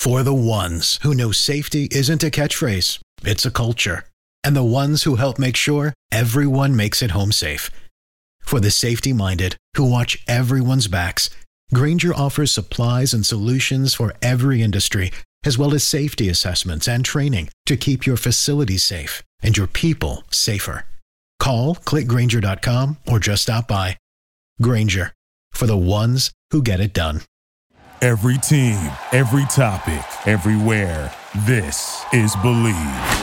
For the ones who know safety isn't a catchphrase, it's a culture. And the ones who help make sure everyone makes it home safe. For the safety-minded who watch everyone's backs, Grainger offers supplies and solutions for every industry, as well as safety assessments and training to keep your facilities safe and your people safer. Call, click Grainger.com, or just stop by. Grainger, for the ones who get it done. Every team, every topic, everywhere. This is Believe.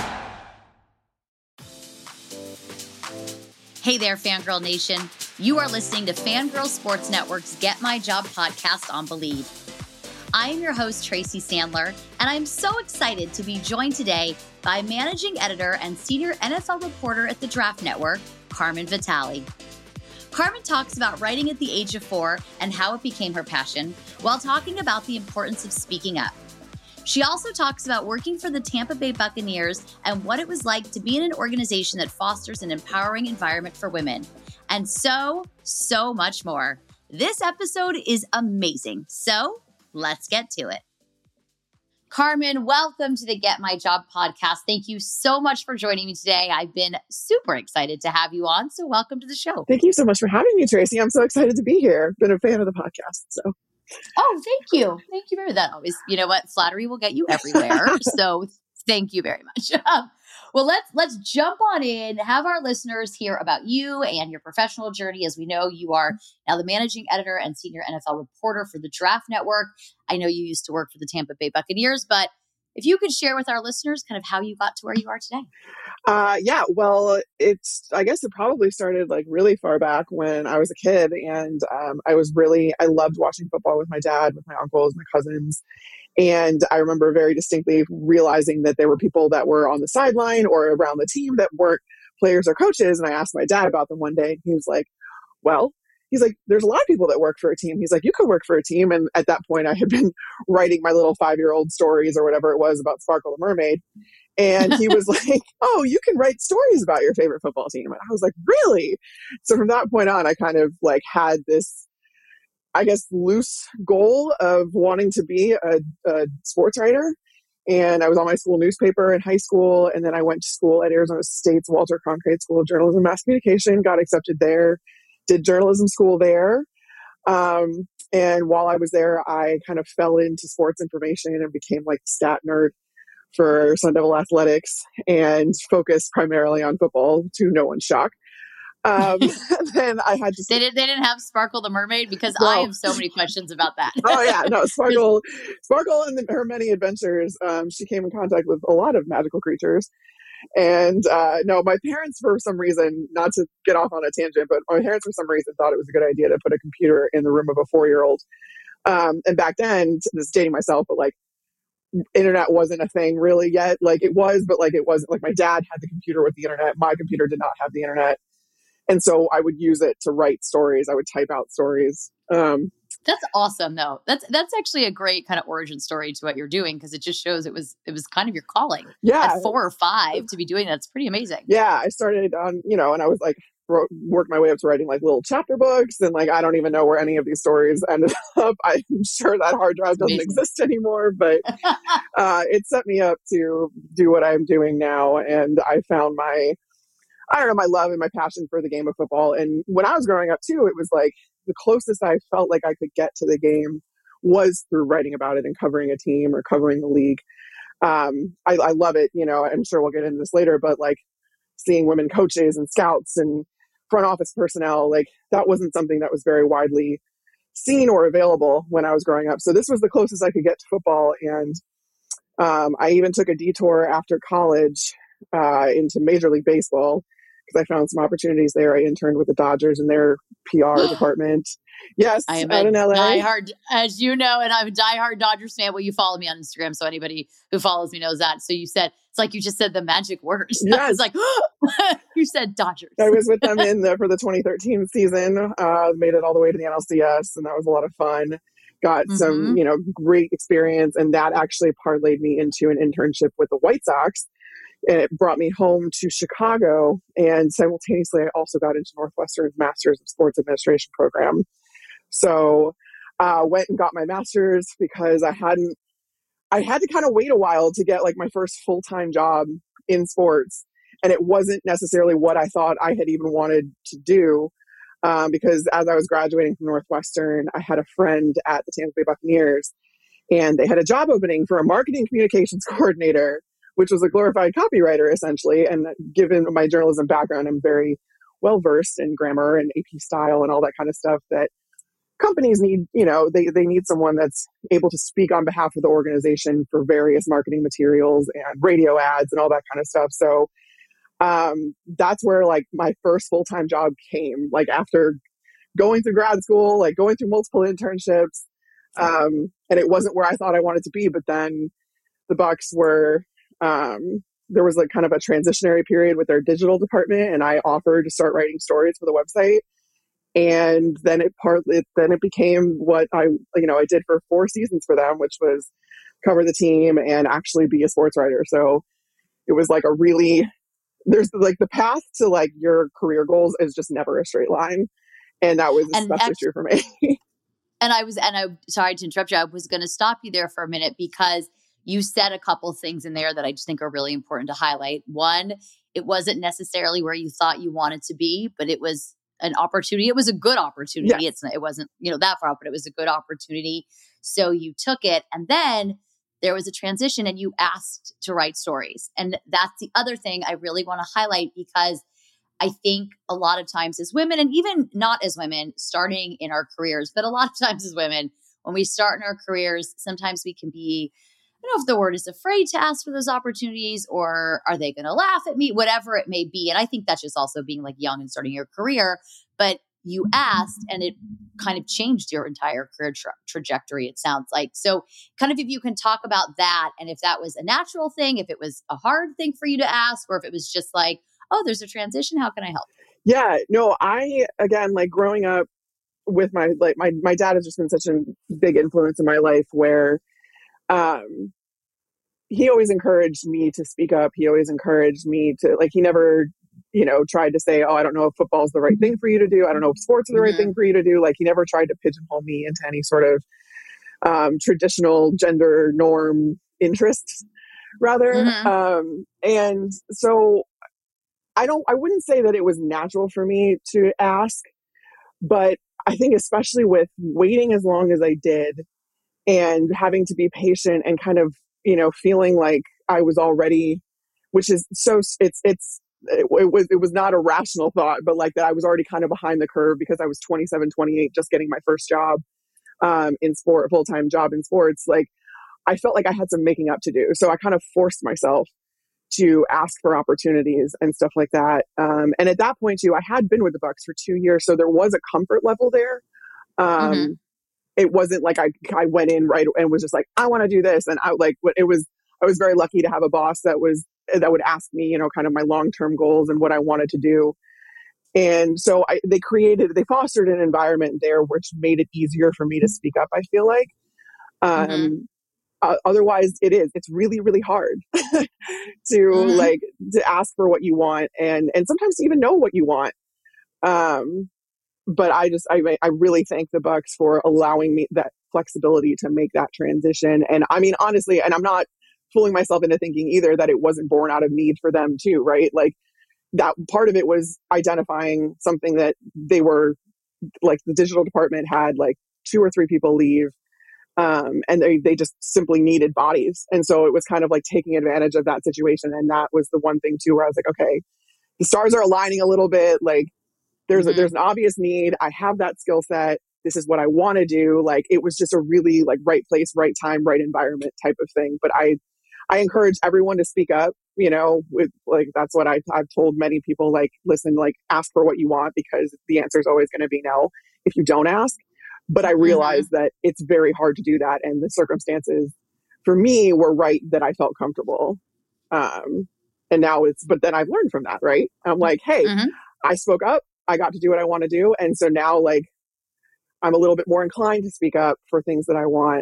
Hey there, Fangirl Nation. You are listening to Fangirl Sports Network's Get My Job podcast on Believe. I am your host, Tracy Sandler, and I'm so excited to be joined today by managing editor and senior NFL reporter at the Draft Network, Carmen Vitale. Carmen talks about writing at the age of 4 and how it became her passion, while talking about the importance of speaking up. She also talks about working for the Tampa Bay Buccaneers and what it was like to be in an organization that fosters an empowering environment for women, and so much more. This episode is amazing, so let's get to it. Carmen, welcome to the Get My Job podcast. Thank you so much for joining me today. I've been super excited to have you on, so welcome to the show. Thank you so much for having me, Tracy. I'm so excited to be here. Been a fan of the podcast, so. Oh, thank you. Thank you very much. That always, you know what? Flattery will get you everywhere. So thank you very much. Well, let's jump on in, have our listeners hear about you and your professional journey. As we know, you are now the managing editor and senior NFL reporter for the Draft Network. I know you used to work for the Tampa Bay Buccaneers, but if you could share with our listeners kind of how you got to where you are today. Well, I guess it probably started like really far back when I was a kid, and I loved watching football with my dad, with my uncles, my cousins. And I remember very distinctly realizing that there were people that were on the sideline or around the team that weren't players or coaches. And I asked my dad about them one day, and he was like, there's a lot of people that work for a team. He's like, you could work for a team. And at that point I had been writing my little 5-year-old stories or whatever it was about Sparkle the Mermaid. And he was like, oh, you can write stories about your favorite football team. And I was like, really? So from that point on, I kind of like had this, I guess, loose goal of wanting to be a sports writer. And I was on my school newspaper in high school. And then I went to school at Arizona State's Walter Cronkite School of Journalism and Mass Communication, got accepted there, did journalism school there. And while I was there, I kind of fell into sports information and became like the stat nerd for Sun Devil Athletics and focused primarily on football, to no one's shock. Then I had to. They didn't have Sparkle the Mermaid, because No. I have so many questions about that. Oh yeah, no, Sparkle and her many adventures. She came in contact with a lot of magical creatures, and no, my parents, for some reason, not to get off on a tangent, but my parents for some reason thought it was a good idea to put a computer in the room of a 4-year-old. And back then, this is dating myself, but like, internet wasn't a thing really yet. Like it was, but like it wasn't. Like my dad had the computer with the internet. My computer did not have the internet. And so I would use it to write stories. I would type out stories. That's awesome, though. That's actually a great kind of origin story to what you're doing, because it just shows it was kind of your calling. Yeah. At 4 or 5 to be doing that's pretty amazing. Yeah, I started on, and I was like, worked my way up to writing like little chapter books, and like I don't even know where any of these stories ended up. I'm sure that hard drive doesn't exist anymore, but it set me up to do what I'm doing now. And I found my love and my passion for the game of football. And when I was growing up too, it was like the closest I felt like I could get to the game was through writing about it and covering a team or covering the league. I love it. I'm sure we'll get into this later, but like seeing women coaches and scouts and front office personnel, like that wasn't something that was very widely seen or available when I was growing up. So this was the closest I could get to football. And I even took a detour after college into Major League Baseball, because I found some opportunities there. I interned with the Dodgers in their PR department. Yes, I am out in LA. diehard, as you know, and I'm a diehard Dodgers fan. Well, you follow me on Instagram, so anybody who follows me knows that. So you said, it's like you just said the magic words. Yes. I was like, you said Dodgers. I was with them for the 2013 season, made it all the way to the NLCS, and that was a lot of fun. Got some, great experience, and that actually parlayed me into an internship with the White Sox. And it brought me home to Chicago, and simultaneously I also got into Northwestern's Masters of Sports Administration program. So went and got my master's because I hadn't I had to kind of wait a while to get like my first full-time job in sports. And it wasn't necessarily what I thought I had even wanted to do. Because as I was graduating from Northwestern, I had a friend at the Tampa Bay Buccaneers, and they had a job opening for a marketing communications coordinator, which was a glorified copywriter essentially. And given my journalism background, I'm very well versed in grammar and AP style and all that kind of stuff that companies need. They need someone that's able to speak on behalf of the organization for various marketing materials and radio ads and all that kind of stuff. So that's where like my first full-time job came, like after going through grad school, like going through multiple internships. And it wasn't where I thought I wanted to be, but then the Bucs were, there was like kind of a transitionary period with their digital department, and I offered to start writing stories for the website. And then it became what I did for 4 seasons for them, which was cover the team and actually be a sports writer. So it was like there's like the path to like your career goals is just never a straight line. And that was especially true for me. I'm sorry to interrupt you. I was going to stop you there for a minute because you said a couple things in there that I just think are really important to highlight. One, it wasn't necessarily where you thought you wanted to be, but it was an opportunity. It was a good opportunity. Yes. It wasn't, that far out, but it was a good opportunity. So you took it. And then there was a transition and you asked to write stories. And that's the other thing I really want to highlight, because I think a lot of times as women, and even not as women starting in our careers, but a lot of times as women, when we start in our careers, sometimes we can be, I don't know if the word is afraid to ask for those opportunities, or are they going to laugh at me, whatever it may be. And I think that's just also being like young and starting your career. But you asked and it kind of changed your entire career trajectory, it sounds like. So kind of if you can talk about that, and if that was a natural thing, if it was a hard thing for you to ask, or if it was just like, oh, there's a transition, how can I help? Yeah, no, again, like growing up with my dad has just been such a big influence in my life where, he always encouraged me to speak up. He always encouraged me to, like, he never, tried to say, oh, I don't know if football is the right thing for you to do. I don't know if sports are the right thing for you to do. Like, he never tried to pigeonhole me into any sort of traditional gender norm interests, rather. And so I wouldn't say that it was natural for me to ask, but I think especially with waiting as long as I did and having to be patient and kind of, feeling like I was already, which is so it was not a rational thought, but like that I was already kind of behind the curve because I was 27, 28, just getting my first job in sport, full-time job in sports. Like I felt like I had some making up to do. So I kind of forced myself to ask for opportunities and stuff like that. And at that point too, I had been with the Bucs for 2 years. So there was a comfort level there. It wasn't like I went in right and was just like, I want to do this. And I was very lucky to have a boss that would ask me, kind of my long-term goals and what I wanted to do. And so they fostered an environment there which made it easier for me to speak up, I feel like. Otherwise it's really, really hard to ask for what you want and sometimes to even know what you want. But I really thank the Bucs for allowing me that flexibility to make that transition. And I mean, honestly, and I'm not fooling myself into thinking either that it wasn't born out of need for them too, right? Like that part of it was identifying something that they were like, the digital department had like 2 or 3 people leave. And they just simply needed bodies. And so it was kind of like taking advantage of that situation. And that was the one thing too, where I was like, okay, the stars are aligning a little bit. Like there's an obvious need. I have that skill set. This is what I want to do. Like it was just a really like right place, right time, right environment type of thing. But I encourage everyone to speak up, with like, that's what I've told many people, like, listen, like ask for what you want because the answer is always going to be no if you don't ask. But I realized that it's very hard to do that. And the circumstances for me were right that I felt comfortable. And now but then I've learned from that, right? I'm like, hey, I spoke up. I got to do what I want to do. And so now like, I'm a little bit more inclined to speak up for things that I want,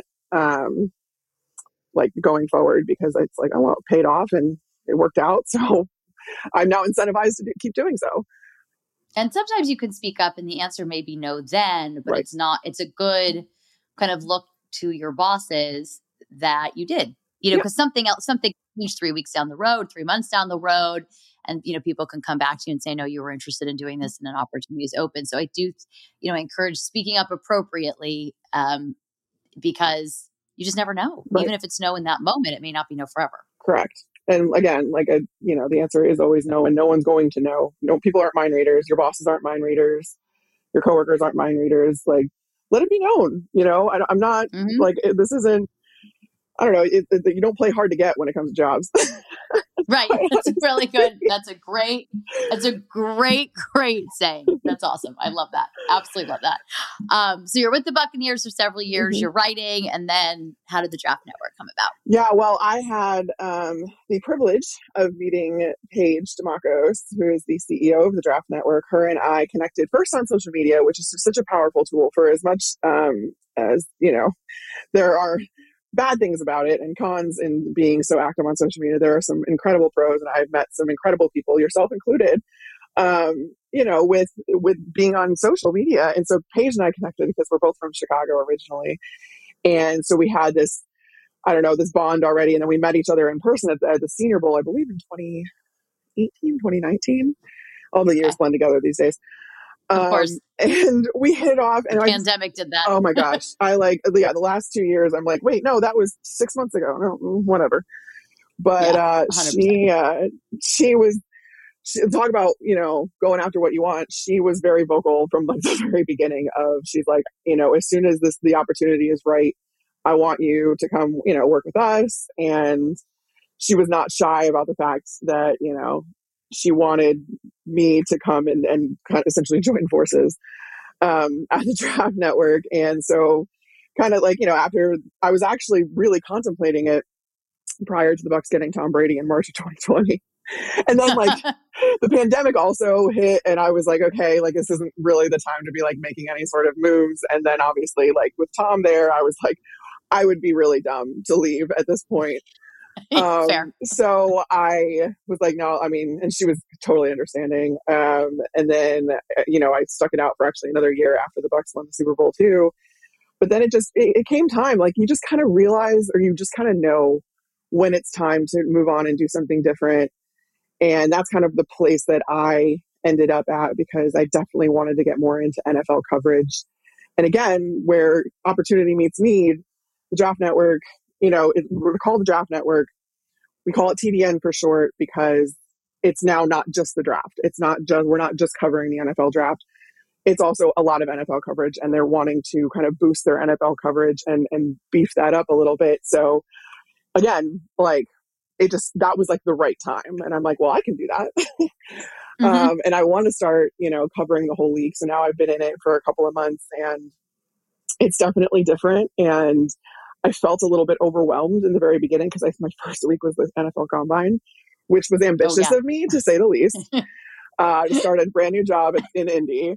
like going forward, because it's like, oh, well, it paid off and it worked out. So I'm now incentivized to keep doing so. And sometimes you can speak up and the answer may be no then, but it's a good kind of look to your bosses that you did, Yeah. because something changed 3 weeks down the road, 3 months down the road. And, people can come back to you and say, no, you were interested in doing this and an opportunity is open. So I do, encourage speaking up appropriately, because you just never know. Right. Even if it's no in that moment, it may not be no forever. Correct. And again, the answer is always no, and no one's going to know. No, people aren't mind readers. Your bosses aren't mind readers. Your coworkers aren't mind readers. Like, let it be known. I'm not this isn't. I don't know. You don't play hard to get when it comes to jobs. Right. That's really good. That's a great saying. That's awesome. I love that. Absolutely love that. So you're with the Buccaneers for several years, you're writing, and then how did the Draft Network come about? Yeah, well, I had the privilege of meeting Paige Demacos, who is the CEO of the Draft Network. Her and I connected first on social media, which is such a powerful tool for as much as, there are bad things about it and cons in being so active on social media. There are some incredible pros, and I've met some incredible people, yourself included, with being on social media. And so Paige and I connected because we're both from Chicago originally. And so we had this bond already. And then we met each other in person at the Senior Bowl, I believe in 2018, 2019. All the years blend together these days. Of course. And we hit it off. And the pandemic did that. Oh my gosh. The last 2 years, I'm like, wait, no, that was 6 months ago. No, whatever. But she was, talk about, going after what you want. She was very vocal from the very beginning of, she's like, as soon as the opportunity is right, I want you to come, work with us. And she was not shy about the fact that, she wanted me to come and kind of essentially join forces at the Draft Network. And so kind of after, I was actually really contemplating it prior to the Bucs getting Tom Brady in March of 2020. And then the pandemic also hit, and I was like, okay, this isn't really the time to be making any sort of moves. And then obviously with Tom there, I was like, I would be really dumb to leave at this point. Fair. So I was like, no, and she was totally understanding. And then, I stuck it out for actually another year after the Bucs won the Super Bowl too. But then it came time, you just kind of realize, or you just kind of know when it's time to move on and do something different. And that's kind of the place that I ended up at, because I definitely wanted to get more into NFL coverage. And again, where opportunity meets need, the Draft Network, we're called the Draft Network. We call it TDN for short because it's now not just the draft. We're not just covering the NFL draft. It's also a lot of NFL coverage, and they're wanting to kind of boost their NFL coverage and beef that up a little bit. So again, that was the right time. And I'm like, well, I can do that. And I want to start, covering the whole league. So now I've been in it for a couple of months, and it's definitely different. And I felt a little bit overwhelmed in the very beginning because my first week was the NFL Combine, which was ambitious of me, to say the least. I started a brand new job in Indy.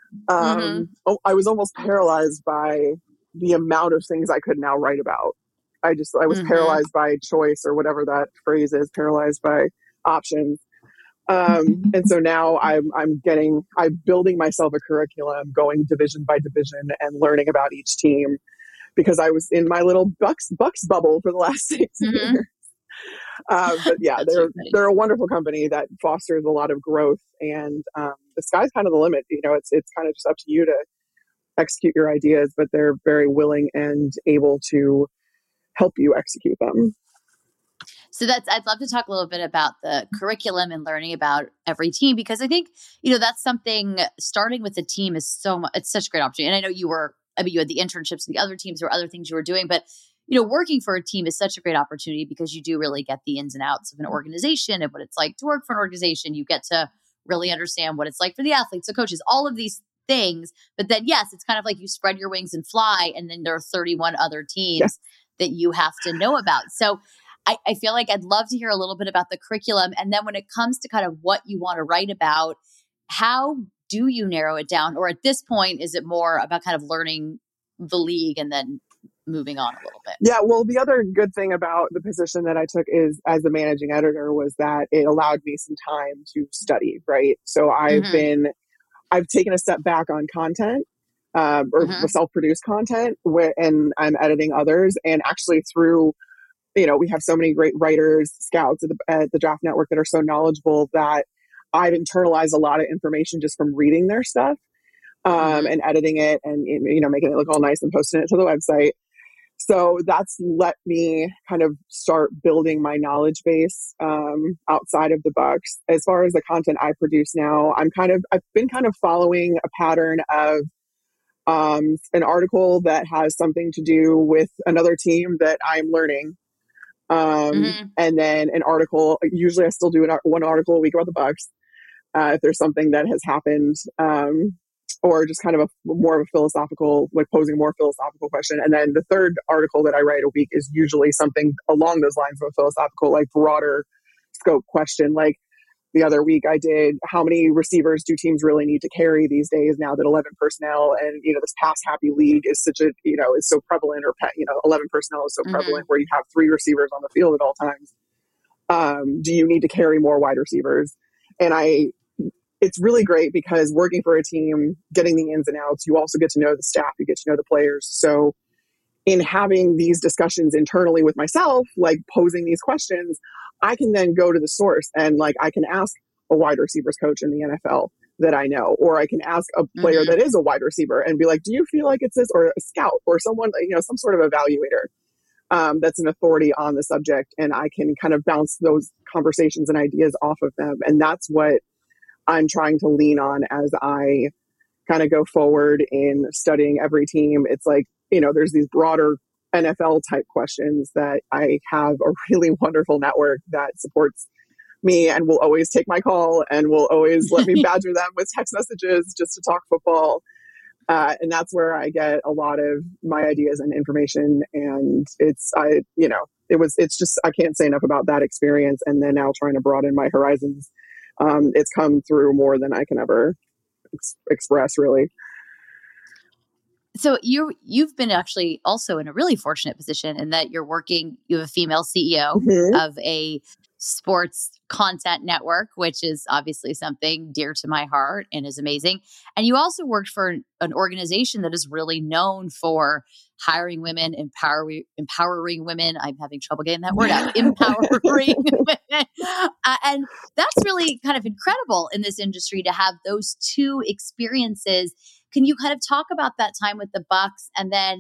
I was almost paralyzed by the amount of things I could now write about. I was paralyzed by choice, or whatever that phrase is, paralyzed by options. And so now I'm building myself a curriculum, going division by division and learning about each team, because I was in my little Bucs bubble for the last 6 years. But yeah, they're a wonderful company that fosters a lot of growth, and the sky's kind of the limit. It's kind of just up to you to execute your ideas, but they're very willing and able to help you execute them. So I'd love to talk a little bit about the curriculum and learning about every team, because I think, that's something, starting with the team is it's such a great opportunity. And I know you had the internships with the other teams, or other things you were doing, but, working for a team is such a great opportunity because you do really get the ins and outs of an organization and what it's like to work for an organization. You get to really understand what it's like for the athletes, the coaches, all of these things. But then, yes, it's kind of like you spread your wings and fly, and then there are 31 other teams that you have to know about. So I feel like I'd love to hear a little bit about the curriculum. And then when it comes to kind of what you want to write about, how do you narrow it down? Or at this point, is it more about kind of learning the league and then moving on a little bit? Yeah, well, the other good thing about the position that I took is as the managing editor was that it allowed me some time to study, right? So I've taken a step back on content. or self-produced content and I'm editing others. And actually through, we have so many great writers, scouts at the Draft Network that are so knowledgeable that I've internalized a lot of information just from reading their stuff, and editing it and, making it look all nice and posting it to the website. So that's let me kind of start building my knowledge base outside of the Bucks. As far as the content I produce now, I've been kind of following a pattern of an article that has something to do with another team that I'm learning. And then an article, usually I still do one article a week about the Bucks. If there's something that has happened, or just kind of more of a philosophical, like posing a more philosophical question. And then the third article that I write a week is usually something along those lines of a philosophical, like broader scope question. Like the other week I did, how many receivers do teams really need to carry these days now that 11 personnel and, this pass happy league is such a, is so prevalent, or, 11 personnel is so prevalent where you have 3 receivers on the field at all times. Do you need to carry more wide receivers? And it's really great because working for a team, getting the ins and outs, you also get to know the staff, you get to know the players. So in having these discussions internally with myself, like posing these questions, I can then go to the source and I can ask a wide receivers coach in the NFL that I know, or I can ask a player that is a wide receiver and be like, do you feel like it's this, or a scout or someone, some sort of evaluator that's an authority on the subject. And I can kind of bounce those conversations and ideas off of them. And that's what I'm trying to lean on as I kind of go forward in studying every team. It's like, there's these broader NFL type questions that I have a really wonderful network that supports me and will always take my call and will always let me badger them with text messages just to talk football. And that's where I get a lot of my ideas and information. And I can't say enough about that experience. And then now trying to broaden my horizons. It's come through more than I can ever express, really. So you've been actually also in a really fortunate position in that you have a female CEO of a sports content network, which is obviously something dear to my heart and is amazing. And you also worked for an organization that is really known for hiring women, empowering women. I'm having trouble getting that word out. Empowering women. And that's really kind of incredible in this industry to have those two experiences. Can you kind of talk about that time with the Bucks and then,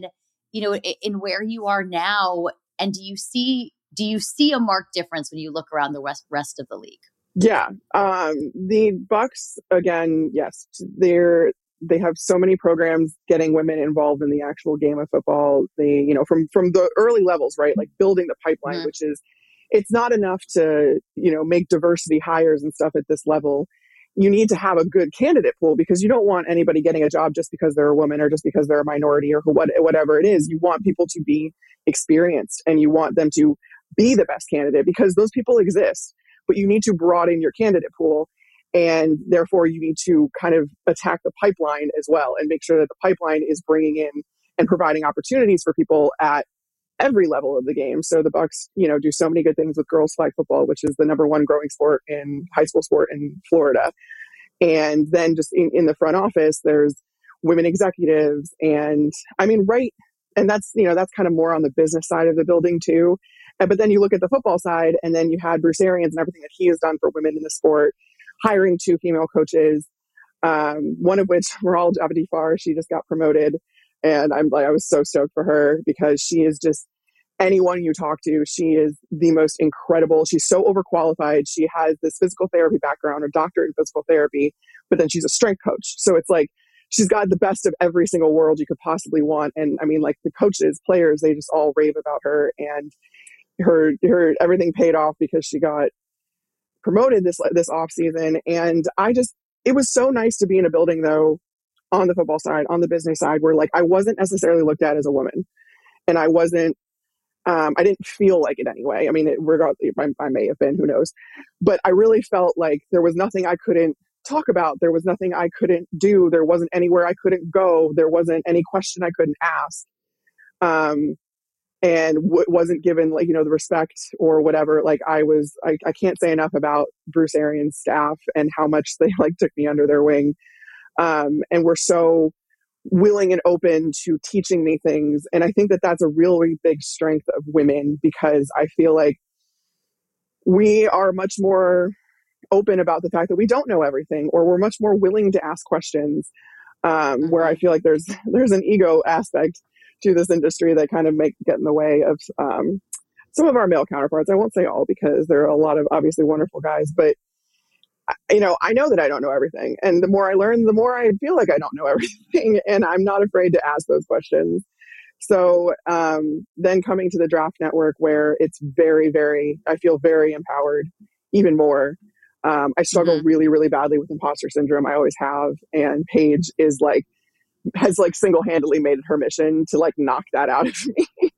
in where you are now? And do you see a marked difference when you look around the rest of the league? Yeah. The Bucks, again, yes, they have so many programs getting women involved in the actual game of football. They, from the early levels, right? Like building the pipeline, which is, it's not enough to, make diversity hires and stuff at this level. You need to have a good candidate pool because you don't want anybody getting a job just because they're a woman or just because they're a minority or whatever it is. You want people to be experienced and you want them to be the best candidate because those people exist, but you need to broaden your candidate pool. And therefore you need to kind of attack the pipeline as well and make sure that the pipeline is bringing in and providing opportunities for people at every level of the game. So the Bucks, do so many good things with girls flag football, which is the number 1 growing sport in high school sport in Florida. And then just in the front office, there's women executives and right. And that's, that's kind of more on the business side of the building too. But then you look at the football side and then you had Bruce Arians and everything that he has done for women in the sport, hiring 2 female coaches, one of which, Maral Abedifar, she just got promoted. And I was so stoked for her because she is just, anyone you talk to, she is the most incredible. She's so overqualified. She has this physical therapy background, or doctorate in physical therapy, but then she's a strength coach. So it's like, she's got the best of every single world you could possibly want. And the coaches, players, they just all rave about her, and her everything paid off because she got promoted this off season. And it was so nice to be in a building though, on the football side, on the business side, where I wasn't necessarily looked at as a woman, and I wasn't, I didn't feel like it anyway. Regardless, I may have been, who knows, but I really felt like there was nothing I couldn't talk about. There was nothing I couldn't do. There wasn't anywhere I couldn't go. There wasn't any question I couldn't ask. And wasn't given the respect or whatever. I can't say enough about Bruce Arians' staff and how much they took me under their wing. And we're so willing and open to teaching me things. And I think that that's a really big strength of women, because I feel like we are much more open about the fact that we don't know everything, or we're much more willing to ask questions. Where I feel like there's an ego aspect to this industry that kind of get in the way of some of our male counterparts. I won't say all, because there are a lot of obviously wonderful guys, but I know that I don't know everything. And the more I learn, the more I feel like I don't know everything. And I'm not afraid to ask those questions. So then coming to the Draft Network, where it's very, very, I feel very empowered, even more. I struggle really, really badly with imposter syndrome. I always have. And Paige has single-handedly made it her mission to knock that out of me.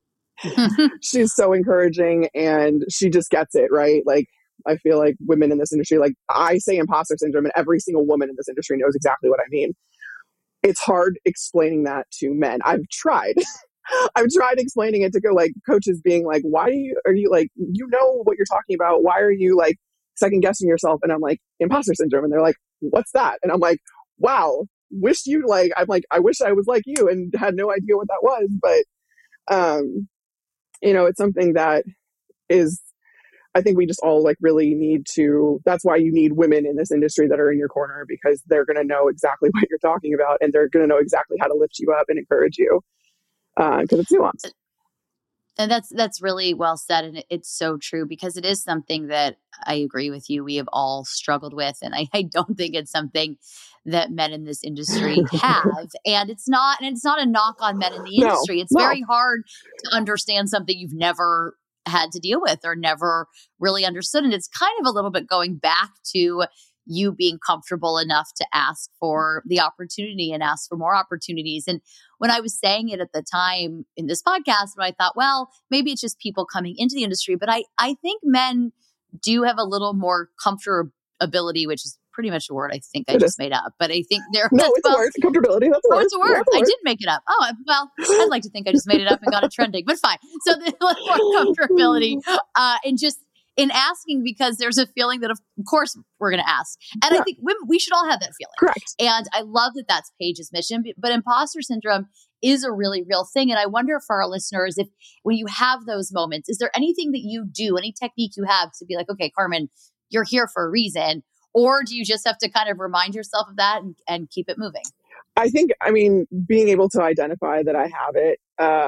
She's so encouraging, and she just gets it, right? I feel like women in this industry, I say imposter syndrome, and every single woman in this industry knows exactly what I mean. It's hard explaining that to men. I've tried. I've tried explaining it to coaches being like, why are you what you're talking about? Why are you second guessing yourself? And I'm like, imposter syndrome. And they're like, what's that? And I'm like, wow, I wish I was like you and had no idea what that was. But, it's something that is, I think we just all really need to, that's why you need women in this industry that are in your corner, because they're going to know exactly what you're talking about, and they're going to know exactly how to lift you up and encourage you. Because it's nuanced. And that's really well said. And it's so true, because it is something that I agree with you. We have all struggled with. And I don't think it's something that men in this industry have. And it's not a knock on men in the industry. It's very hard to understand something you've never had to deal with or never really understood. And it's kind of a little bit going back to you being comfortable enough to ask for the opportunity and ask for more opportunities. And when I was saying it at the time in this podcast, I thought, well, maybe it's just people coming into the industry, but I think men do have a little more comfortability, which is pretty much a word I think I just made up, but I think it's a word. Comfortability. That's a word. It's a word. I did make it up. Oh, well, I'd like to think I just made it up and got it trending, but fine. So there's more comfortability and just in asking, because there's a feeling that of course we're going to ask. And I think women, we should all have that feeling. Correct. And I love that that's Paige's mission, but imposter syndrome is a really real thing. And I wonder for our listeners, if when you have those moments, is there anything that you do, any technique you have to be like, okay, Carmen, you're here for a reason? Or do you just have to kind of remind yourself of that and keep it moving? I think, being able to identify that I have it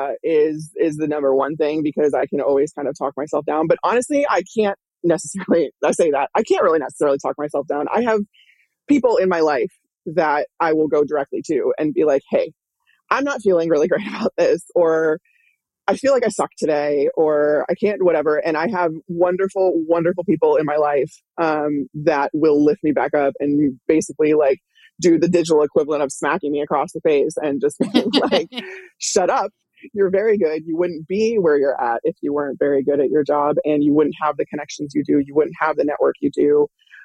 is the number one thing, because I can always kind of talk myself down. But honestly, I can't really necessarily talk myself down. I have people in my life that I will go directly to and be like, hey, I'm not feeling really great about this, or I feel like I suck today, or I can't, whatever. And I have wonderful, wonderful people in my life that will lift me back up and basically do the digital equivalent of smacking me across the face and just being like, shut up. You're very good. You wouldn't be where you're at if you weren't very good at your job, and you wouldn't have the connections you do. You wouldn't have the network you do.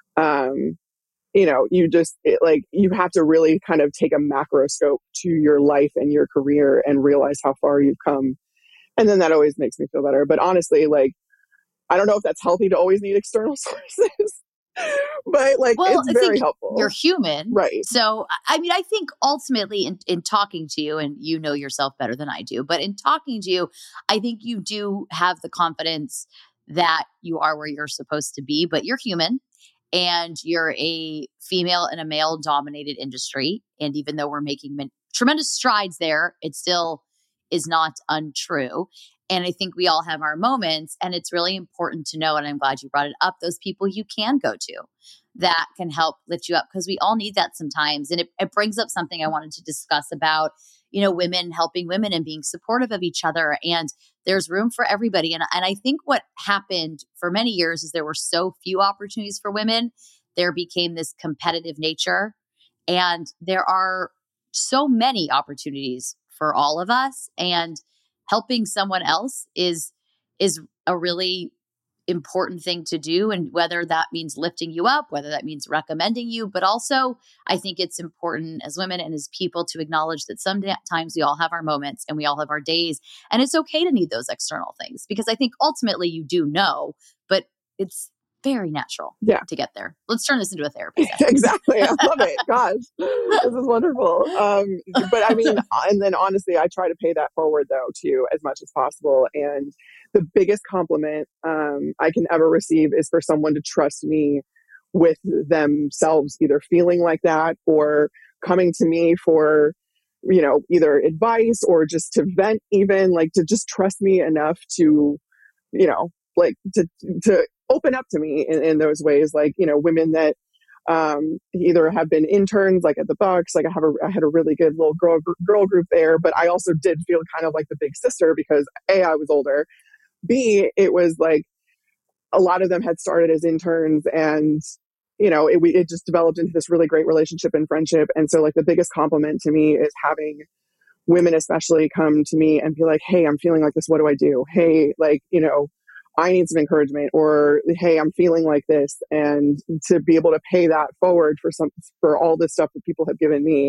You have to really kind of take a macro scope to your life and your career and realize how far you've come. And then that always makes me feel better. But honestly, I don't know if that's healthy to always need external sources. But it's very helpful. You're human. Right. So, I think ultimately in talking to you, and you know yourself better than I do, but in talking to you, I think you do have the confidence that you are where you're supposed to be, but you're human and you're a female in a male dominated industry. And even though we're making tremendous strides there, it still is not untrue. And I think we all have our moments, and it's really important to know, and I'm glad you brought it up, those people you can go to that can help lift you up, because we all need that sometimes. And it brings up something I wanted to discuss about, women helping women and being supportive of each other. And there's room for everybody. And I think what happened for many years is there were so few opportunities for women. There became this competitive nature, and there are so many opportunities for all of us. And helping someone else is a really important thing to do. And whether that means lifting you up, whether that means recommending you, but also I think it's important as women and as people to acknowledge that sometimes we all have our moments and we all have our days, and it's okay to need those external things, because I think ultimately you do know, but very natural to get there. Let's turn this into a therapy session. Exactly. I love it. Gosh, this is wonderful. But I mean, and then honestly, I try to pay that forward though, too, as much as possible. And the biggest compliment I can ever receive is for someone to trust me with themselves, either feeling like that or coming to me for, either advice or just to vent, even like to just trust me enough to, like to open up to me in those ways, like, women that either have been interns, like at the Bucks, like I had a really good little girl group there, but I also did feel kind of like the big sister because A, I was older, B, it was like a lot of them had started as interns, and it just developed into this really great relationship and friendship. And so like the biggest compliment to me is having women especially come to me and be like, hey, I'm feeling like this, what do I do? Hey, like, I need some encouragement, or hey, I'm feeling like this. And to be able to pay that forward for all this stuff that people have given me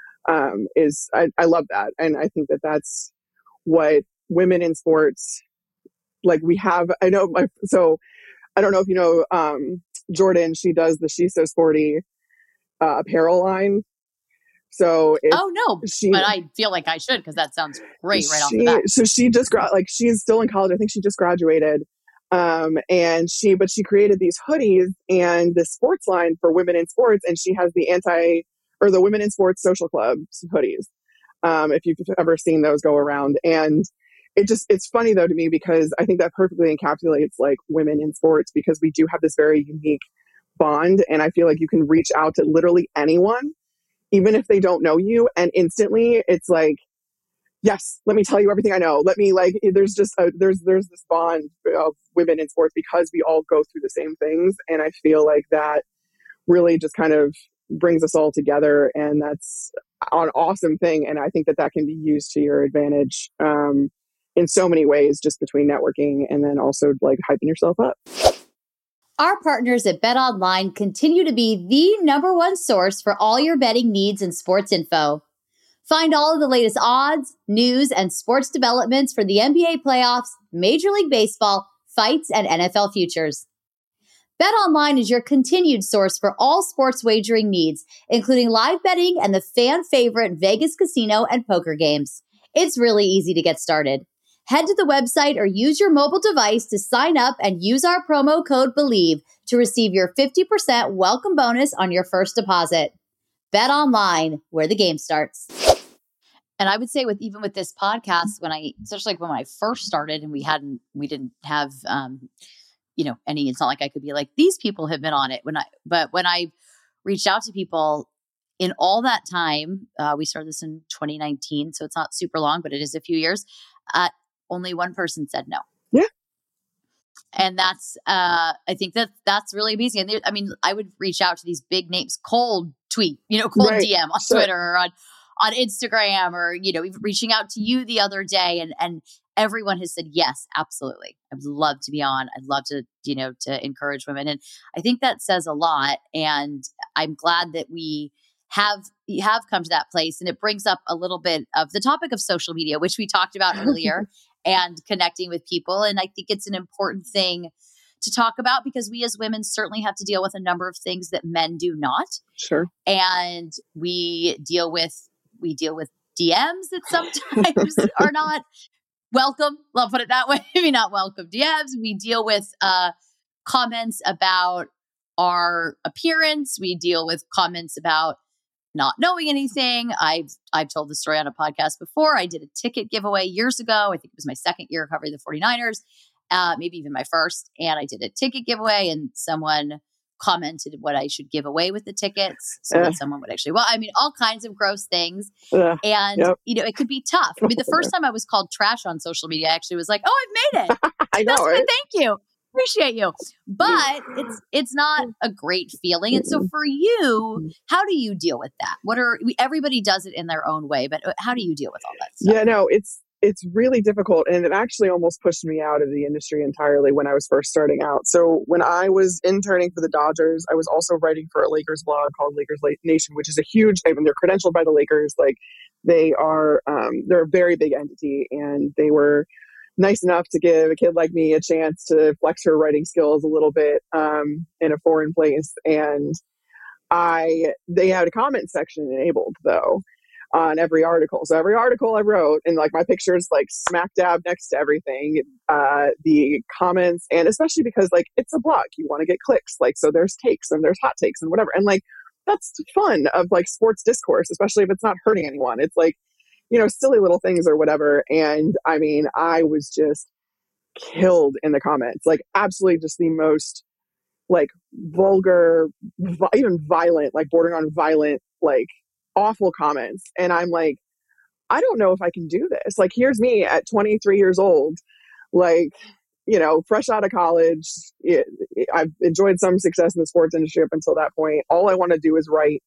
I love that. And I think that that's what women in sports, like we have, so I don't know if you know, Jordan, she does the She's So Sporty apparel line. So but I feel like I should, because that sounds great right off the bat. So she just she's still in college. I think she just graduated. And she created these hoodies and this sports line for women in sports, and she has the Women in Sports Social Club hoodies. If you've ever seen those go around, and it's funny though to me, because I think that perfectly encapsulates like women in sports, because we do have this very unique bond, and I feel like you can reach out to literally anyone, even if they don't know you, and instantly it's like, yes, let me tell you everything I know. Let me there's just there's this bond of women in sports because we all go through the same things, and I feel like that really just kind of brings us all together, and that's an awesome thing. And I think that can be used to your advantage in so many ways, just between networking and then also like hyping yourself up. Our partners at BetOnline continue to be the number one source for all your betting needs and sports info. Find all of the latest odds, news, and sports developments for the NBA playoffs, Major League Baseball, fights, and NFL futures. BetOnline is your continued source for all sports wagering needs, including live betting and the fan favorite Vegas casino and poker games. It's really easy to get started. Head to the website or use your mobile device to sign up and use our promo code BELIEVE to receive your 50% welcome bonus on your first deposit. BetOnline, where the game starts. And I would say even with this podcast, especially when I first started and we didn't have, any, it's not like I could be like, these people have been on it. But when I reached out to people in all that time, we started this in 2019, so it's not super long, but it is a few years. Only one person said no. Yeah. And that's, I think that's really amazing. And I would reach out to these big names, cold tweet, cold right. DM on Twitter or on Instagram, or, even reaching out to you the other day, and everyone has said, yes, absolutely. I would love to be on. I'd love to, to encourage women. And I think that says a lot. And I'm glad that we have come to that place. And it brings up a little bit of the topic of social media, which we talked about earlier, and connecting with people. And I think it's an important thing to talk about, because we as women certainly have to deal with a number of things that men do not. Sure. And we deal with DMs that sometimes are not welcome. I'll put it that way. Maybe not welcome DMs. We deal with comments about our appearance. We deal with comments about not knowing anything. I've told the story on a podcast before. I did a ticket giveaway years ago. I think it was my second year covering the 49ers, maybe even my first. And I did a ticket giveaway, and someone commented what I should give away with the tickets, so that someone would actually, all kinds of gross things. And, it could be tough. The first time I was called trash on social media, I actually was like, oh, I've made it. I know, right? Thank you. Appreciate you. But it's not a great feeling. And so for you, how do you deal with that? Everybody does it in their own way, but how do you deal with all that stuff? Yeah, no, it's really difficult. And it actually almost pushed me out of the industry entirely when I was first starting out. So when I was interning for the Dodgers, I was also writing for a Lakers blog called Lakers Nation, which is a huge, they're credentialed by the Lakers. Like they're a very big entity, and they were nice enough to give a kid like me a chance to flex her writing skills a little bit in a foreign place. And they had a comment section enabled though on every article. So every article I wrote, and like my picture's like smack dab next to everything, the comments, and especially because like it's a blog, you want to get clicks. Like, so there's takes and there's hot takes and whatever. And like, that's fun of like sports discourse, especially if it's not hurting anyone. It's like, you know, silly little things or whatever. And I mean, I was just killed in the comments, like absolutely just the most like vulgar, even violent, like bordering on violent, like awful comments. And I'm like, I don't know if I can do this. Like, here's me at 23 years old, like, you know, fresh out of college. I've enjoyed some success in the sports industry up until that point. All I want to do is write.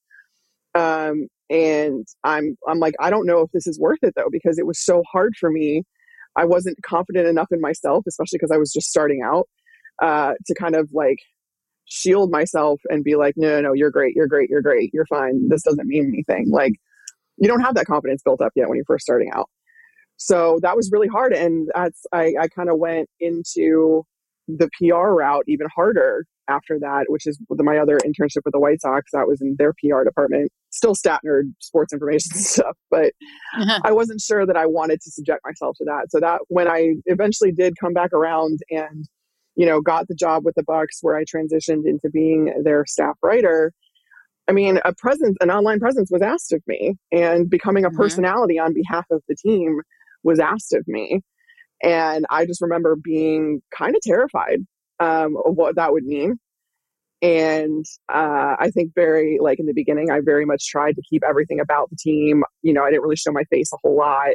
And I'm like, I don't know if this is worth it though, because it was so hard for me. I wasn't confident enough in myself, especially because I was just starting out, to kind of like shield myself and be like, no, you're great. You're fine. This doesn't mean anything. Like, you don't have that confidence built up yet when you're first starting out. So that was really hard. And I kind of went into the PR route even harder after that, which is my other internship with the White Sox. That was in their PR department, still stat nerd, sports information stuff, but I wasn't sure that I wanted to subject myself to that. So that when I eventually did come back around and, you know, got the job with the Bucks where I transitioned into being their staff writer, I mean, an online presence was asked of me, and becoming a personality on behalf of the team was asked of me. And I just remember being kind of terrified of what that would mean. And I think in the beginning, I very much tried to keep everything about the team. You know, I didn't really show my face a whole lot.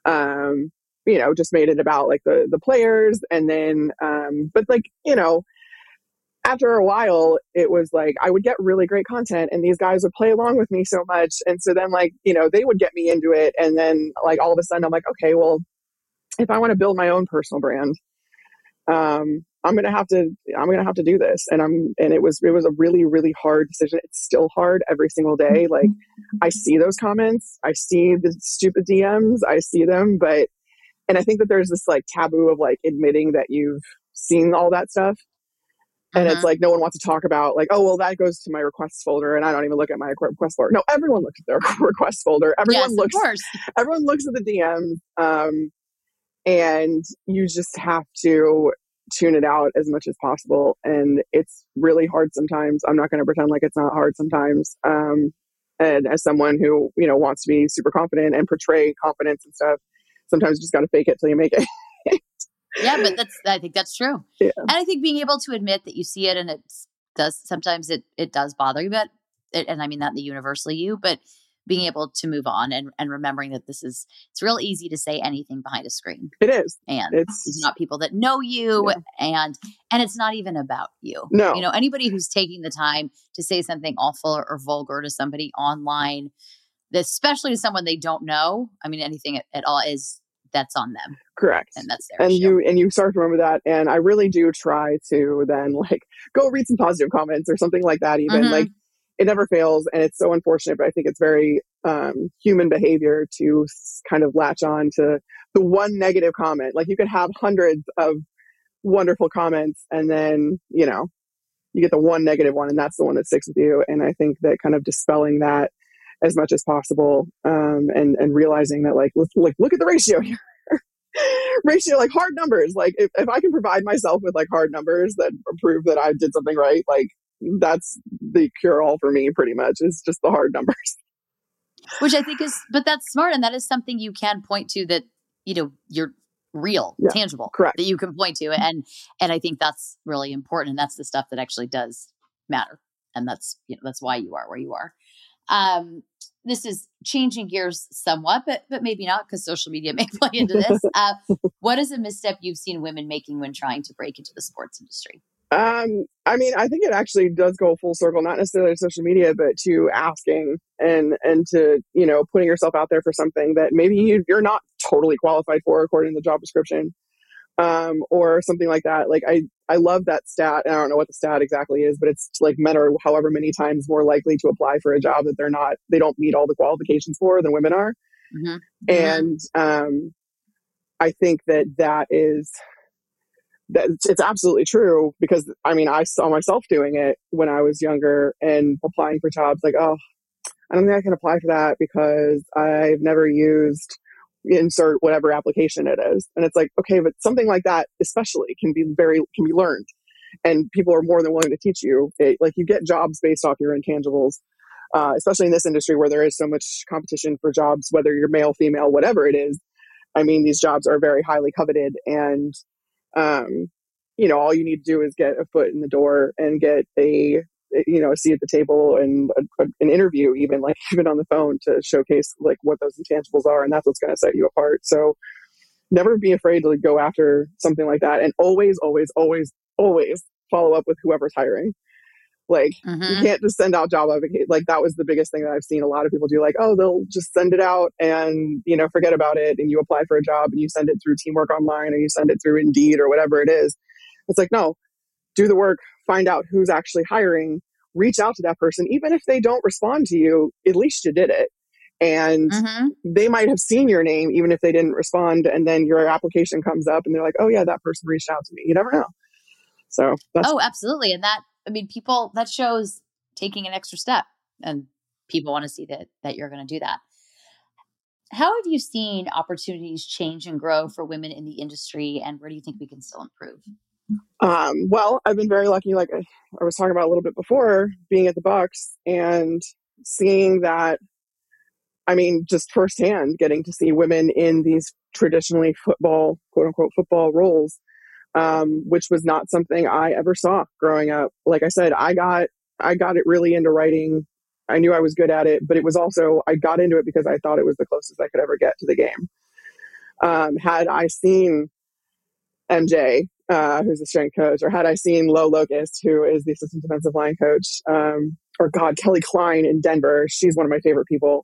You know, just made it about like the players. And then, but like, you know, after a while, it was like I would get really great content and these guys would play along with me so much. And so then like, you know, they would get me into it. And then like all of a sudden I'm like, okay, well, if I want to build my own personal brand, I'm going to have to do this. And it was a really, really hard decision. It's still hard every single day. Like, I see those comments, I see the stupid DMs, I see them, and I think that there's this like taboo of like admitting that you've seen all that stuff. And it's like, no one wants to talk about like, oh, well, that goes to my requests folder and I don't even look at my request folder. No, everyone looks at their request folder. Everyone looks at the DMs. And you just have to tune it out as much as possible. And it's really hard sometimes. I'm not going to pretend like it's not hard sometimes. And as someone who, you know, wants to be super confident and portray confidence and stuff, sometimes you just got to fake it till you make it. Yeah, but I think that's true. Yeah. And I think being able to admit that you see it and sometimes it does bother you, and I mean that in the universally you, but being able to move on and remembering that it's real easy to say anything behind a screen. It is. And it's not people that know you, and it's not even about you. No. You know, anybody who's taking the time to say something awful or vulgar to somebody online, especially to someone they don't know, I mean, anything at all that's on them. Correct. And that's their issue. You start to remember that. And I really do try to then like go read some positive comments or something like that. Even like it never fails. And it's so unfortunate, but I think it's very human behavior to kind of latch on to the one negative comment. Like, you could have hundreds of wonderful comments and then, you know, you get the one negative one and that's the one that sticks with you. And I think that kind of dispelling that as much as possible, and realizing that like look at the ratio here. Ratio, like hard numbers. Like if I can provide myself with like hard numbers that prove that I did something right, like that's the cure all for me pretty much, is just the hard numbers. Which I think but that's smart. And that is something you can point to that, you know, you're real, tangible, correct, that you can point to. And I think that's really important. And that's the stuff that actually does matter. And that's, you know, that's why you are where you are. This is changing gears somewhat, but maybe not, because social media may play into this. What is a misstep you've seen women making when trying to break into the sports industry? I mean, I think it actually does go full circle, not necessarily social media, but to asking and to, you know, putting yourself out there for something that maybe you're not totally qualified for according to the job description, or something like that. Like I love that stat. And I don't know what the stat exactly is, but it's like men are however many times more likely to apply for a job that they don't meet all the qualifications for than women are. And I think that it's absolutely true, because I mean, I saw myself doing it when I was younger and applying for jobs like, oh, I don't think I can apply for that because I've never used insert whatever application it is. And it's like, okay, but something like that especially can be learned, and people are more than willing to teach you. Like, you get jobs based off your intangibles, especially in this industry where there is so much competition for jobs, whether you're male, female, whatever it is. I mean, these jobs are very highly coveted, and all you need to do is get a foot in the door and get a seat at the table and an interview, even on the phone, to showcase like what those intangibles are, and that's what's going to set you apart. So never be afraid to go after something like that, and always, always, always, always follow up with whoever's hiring. Like, you can't just send out job applications. Like, that was the biggest thing that I've seen a lot of people do. Like, oh, they'll just send it out and, forget about it. And you apply for a job and you send it through Teamwork Online, or you send it through Indeed or whatever it is. It's like, no, do the work, find out who's actually hiring, reach out to that person. Even if they don't respond to you, at least you did it. And they might have seen your name, even if they didn't respond. And then your application comes up and they're like, oh yeah, that person reached out to me. You never know. So absolutely. And that shows taking an extra step, and people want to see that you're going to do that. How have you seen opportunities change and grow for women in the industry, and where do you think we can still improve? Well, I've been very lucky. Like I was talking about a little bit before, being at the Bucks and seeing that, I mean, just firsthand, getting to see women in these traditionally football, quote unquote, football roles, which was not something I ever saw growing up. Like I said, I got it really into writing. I knew I was good at it, but it was also, I got into it because I thought it was the closest I could ever get to the game. Had I seen MJ, who's the strength coach, or had I seen Lo Locust, who is the assistant defensive line coach, or Kelly Klein in Denver, she's one of my favorite people,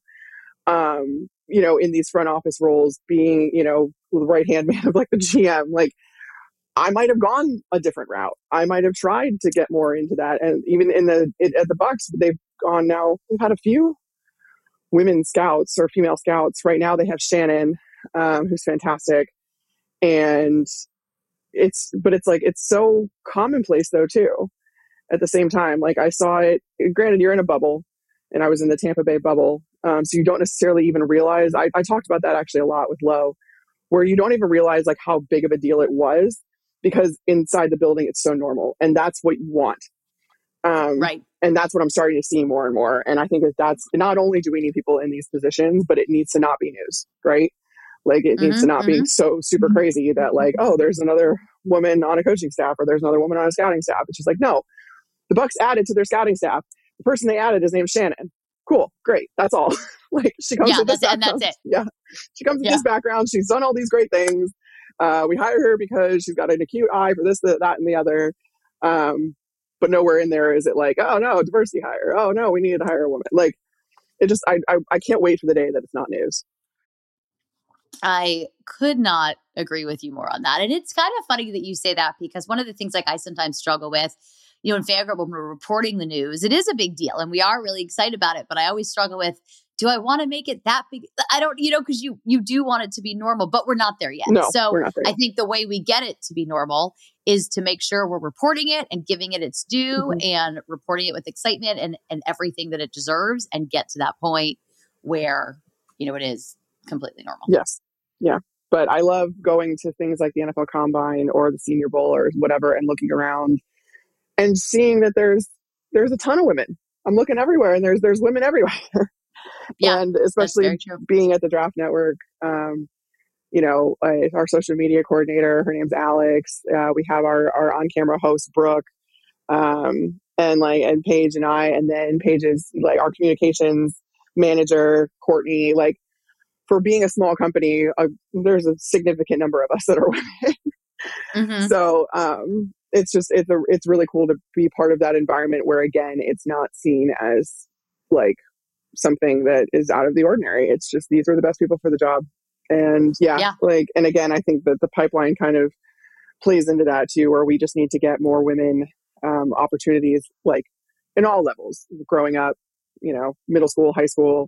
in these front office roles, being, the right-hand man of like the GM, like, I might have gone a different route. I might have tried to get more into that. And even at the Bucks, they've had a few women scouts or female scouts. Right now they have Shannon, who's fantastic. And it's so commonplace though too. At the same time, like, I saw it, granted you're in a bubble, and I was in the Tampa Bay bubble. So you don't necessarily even realize, I talked about that actually a lot with Lo, where you don't even realize like how big of a deal it was, because inside the building it's so normal, and that's what you want. Right. And that's what I'm starting to see more and more. And I think that's not only do we need people in these positions, but it needs to not be news, right? Like, it needs to not be so super crazy that like, oh, there's another woman on a coaching staff, or there's another woman on a scouting staff. It's just like, no, the Bucks added to their scouting staff. The person they added is named Shannon. Cool. Great. That's all. Like, she comes with this background. And that's it. Yeah. She comes with this background. She's done all these great things. We hire her because she's got an acute eye for this, that, and the other. But nowhere in there is it like, oh no, diversity hire. Oh no, we needed to hire a woman. Like, it just, I can't wait for the day that it's not news. I could not agree with you more on that. And it's kind of funny that you say that, because one of the things like I sometimes struggle with, in Fangirl, when we're reporting the news, it is a big deal and we are really excited about it. But I always struggle with, do I want to make it that big? I don't, because you do want it to be normal, but we're not there yet. No, so we're not there yet. I think the way we get it to be normal is to make sure we're reporting it and giving it its due and reporting it with excitement and everything that it deserves, and get to that point where, it is completely normal. Yes. Yeah. But I love going to things like the NFL Combine or the Senior Bowl or whatever, and looking around and seeing that there's a ton of women. I'm looking everywhere, and there's women everywhere. Yeah, and especially being at the Draft Network, our social media coordinator, her name's Alex. We have our on-camera host, Brooke, and Paige and I, and then Paige's like our communications manager, Courtney. Like, for being a small company, there's a significant number of us that are women. So it's really cool to be part of that environment where, again, it's not seen as like something that is out of the ordinary. It's just, these are the best people for the job. And and again, I think that the pipeline kind of plays into that too, where we just need to get more women opportunities, like in all levels, growing up, middle school, high school,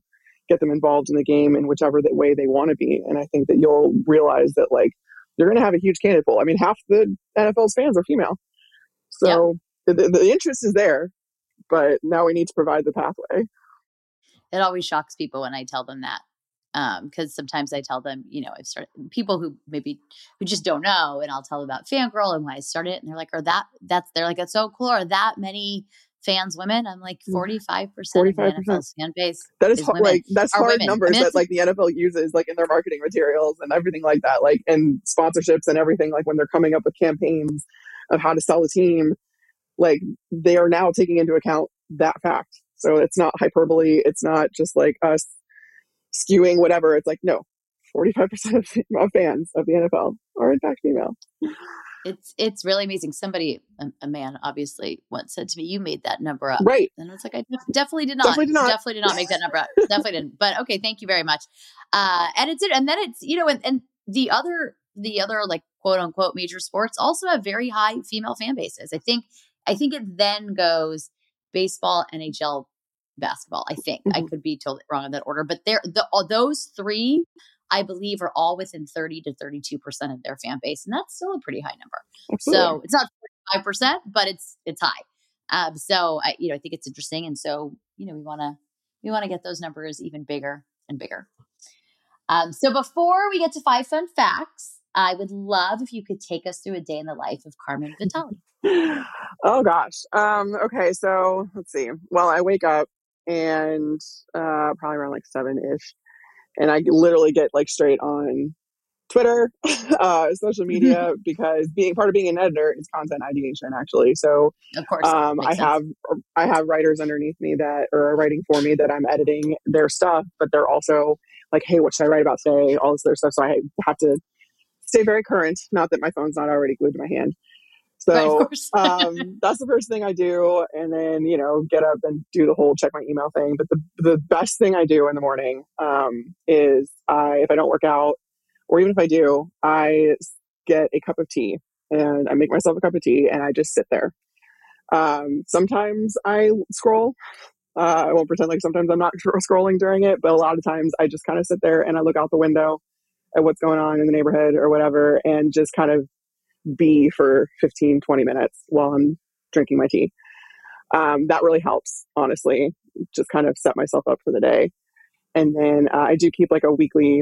get them involved in the game in whichever way they want to be. And I think that you'll realize that like you're going to have a huge candidate pool. I mean, half the NFL's fans are female. So the interest is there, but now we need to provide the pathway. It always shocks people when I tell them that. Because sometimes I tell them, I've started people who just don't know, and I'll tell them about Fangirl and why I started, and they're like, they're like, it's so cool. Are that many fans women? I'm like, 45% of the NFL's fan base. That is women. like, that's hard women. numbers that like the NFL uses like in their marketing materials and everything like that, like, and sponsorships and everything, like when they're coming up with campaigns of how to sell a team, like they are now taking into account that fact. So it's not hyperbole. It's not just like us skewing whatever. It's like, no, 45% of fans of the NFL are in fact female. It's really amazing. Somebody, a man obviously once said to me, you made that number up. Right. And I was like, I definitely did not. Definitely did not make that number up. Definitely didn't. But okay, thank you very much. And then it's, and the other like quote unquote major sports also have very high female fan bases. I think it then goes baseball, NHL, basketball. I think I could be totally wrong in that order, but those three, I believe, are all within 30 to 32% of their fan base, and that's still a pretty high number. Absolutely. So it's not 45%, but it's high. So I think it's interesting, and so we want to get those numbers even bigger and bigger. So before we get to 5 fun facts, I would love if you could take us through a day in the life of Carmen Vitali. Oh gosh. Okay, so let's see. Well, I wake up and probably around like 7-ish, and I literally get like straight on Twitter, social media, because being an editor is content ideation, actually. So of course, I have writers underneath me that are writing for me that I'm editing their stuff, but they're also like, hey, what should I write about today? All this other stuff. So I have to stay very current. Not that my phone's not already glued to my hand. So that's the first thing I do. And then, get up and do the whole check my email thing. But the best thing I do in the morning is if I don't work out, or even if I do, I get a cup of tea and I make myself a cup of tea and I just sit there. Sometimes I scroll. I won't pretend like sometimes I'm not scrolling during it, but a lot of times I just kind of sit there and I look out the window at what's going on in the neighborhood or whatever, and just kind of be for 15, 20 minutes while I'm drinking my tea. That really helps, honestly, just kind of set myself up for the day. And then I do keep like a weekly,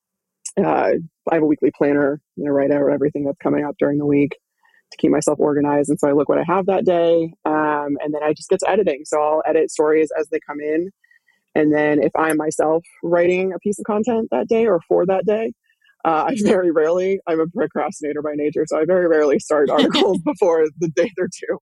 I have a weekly planner, write out everything that's coming up during the week to keep myself organized. And so I look what I have that day. And then I just get to editing. So I'll edit stories as they come in. And then if I'm myself writing a piece of content that day or for that day, I'm a procrastinator by nature, so I very rarely start articles before the day they're due.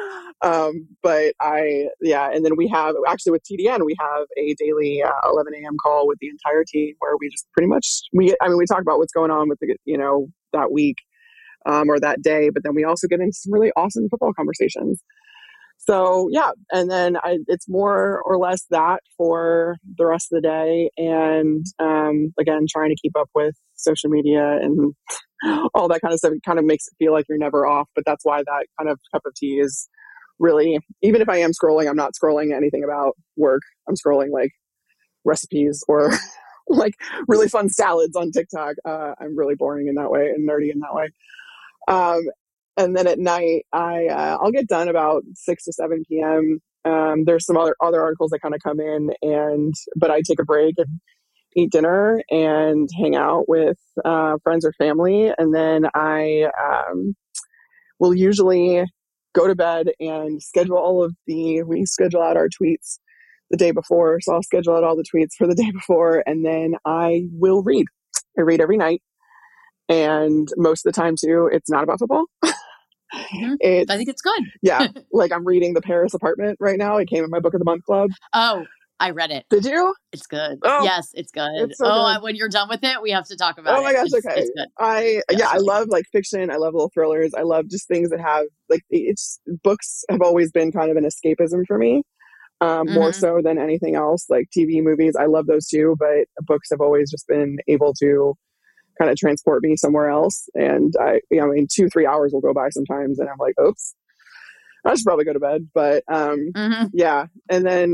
And then we have, actually with TDN, we have a daily 11 a.m. call with the entire team where we just pretty much, we talk about what's going on with that week or that day, but then we also get into some really awesome football conversations. So yeah, and then it's more or less that for the rest of the day. And again, trying to keep up with social media and all that kind of stuff. It kind of makes it feel like you're never off, but that's why that kind of cup of tea is really, even if I am scrolling, I'm not scrolling anything about work. I'm scrolling like recipes or like really fun salads on TikTok. I'm really boring in that way and nerdy in that way. And then at night, I'll get done about 6 to 7 p.m. There's some other articles that kind of come in, but I take a break and eat dinner and hang out with friends or family. And then I will usually go to bed and we schedule out our tweets the day before. So I'll schedule out all the tweets for the day before, and then I will read. I read every night. And most of the time too, it's not about football. I think it's good. Yeah. Like I'm reading The Paris Apartment right now. It came in my book of the month club. Oh, I read it. Did you? It's good. Oh, yes, it's good. It's so good. When you're done with it, we have to talk about it. Oh my gosh, okay. It's good. I love like fiction. I love little thrillers. I love just things that have like, books have always been kind of an escapism for me. More so than anything else. Like TV, movies, I love those too, but books have always just been able to kind of transport me somewhere else. And 2-3 hours will go by sometimes and I'm like, oops, I should probably go to bed. But yeah. And then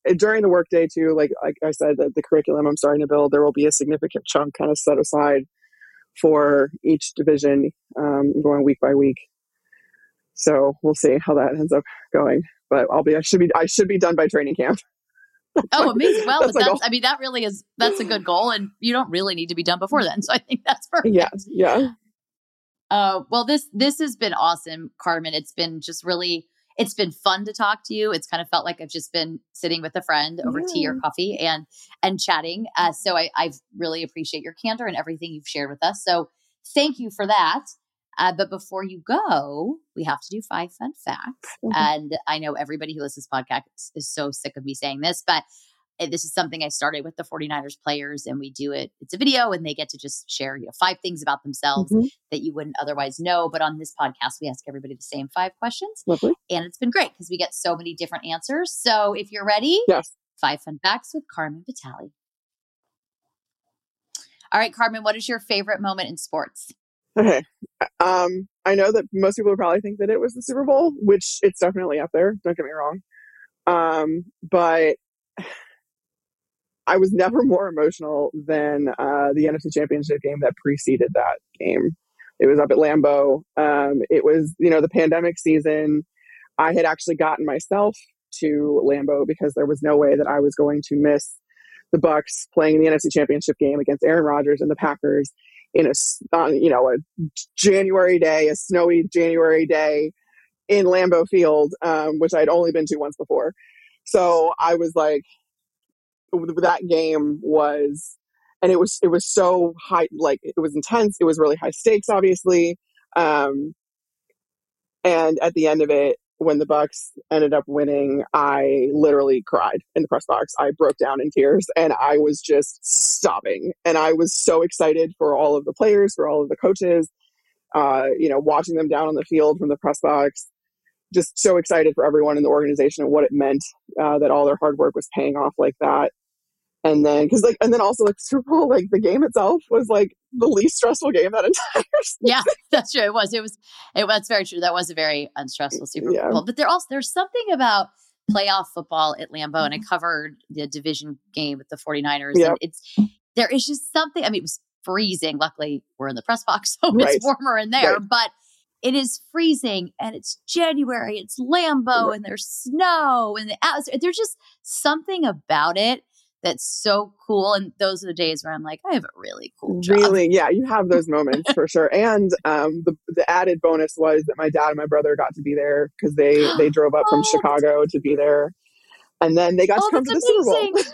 during the workday too, like I said, the curriculum I'm starting to build, there will be a significant chunk kind of set aside for each division, going week by week. So we'll see how that ends up going. But I should be done by training camp. Oh, amazing. Well, that really is, that's a good goal, and you don't really need to be done before then. So I think that's perfect. Yeah. Well, this has been awesome, Carmen. It's been fun to talk to you. It's kind of felt like I've just been sitting with a friend over tea or coffee and chatting. So I really appreciate your candor and everything you've shared with us. So thank you for that. But before you go, we have to do 5 fun facts. Okay. And I know everybody who listens to this podcast is so sick of me saying this, but this is something I started with the 49ers players, and we do it. It's a video, and they get to just share 5 things about themselves that you wouldn't otherwise know. But on this podcast, we ask everybody the same 5 questions. Lovely. And it's been great because we get so many different answers. So if you're ready, yes. 5 fun facts with Carmen Vitale. All right, Carmen, what is your favorite moment in sports? Okay. I know that most people would probably think that it was the Super Bowl, which it's definitely up there. Don't get me wrong. But I was never more emotional than the NFC Championship game that preceded that game. It was up at Lambeau. It was, the pandemic season. I had actually gotten myself to Lambeau because there was no way that I was going to miss the Bucs playing the NFC Championship game against Aaron Rodgers and the Packers in a January day, a snowy January day in Lambeau Field, which I'd only been to once before. So I was like, that game was, and it was so high, like it was intense. It was really high stakes, obviously. And at the end of it, when the Bucs ended up winning, I literally cried in the press box. I broke down in tears, and I was just sobbing. And I was so excited for all of the players, for all of the coaches, watching them down on the field from the press box. Just so excited for everyone in the organization and what it meant, that all their hard work was paying off like that. And then, and then also like Super Bowl, like the game itself was like the least stressful game that entire season. Yeah, that's true. It was very true. That was a very unstressful Super Bowl. But there's something about playoff football at Lambeau, and I covered the division game with the 49ers. Yep. And there is just something, it was freezing. Luckily we're in the press box, so it's warmer in there, but it is freezing, and it's January, it's Lambeau, and there's snow, and there's just something about it that's so cool. And those are the days where I'm like, I have a really cool job. Really? Yeah, you have those moments for sure. And the added bonus was that my dad and my brother got to be there because they drove up from Chicago to be there. And then they got to come to the Super Bowl.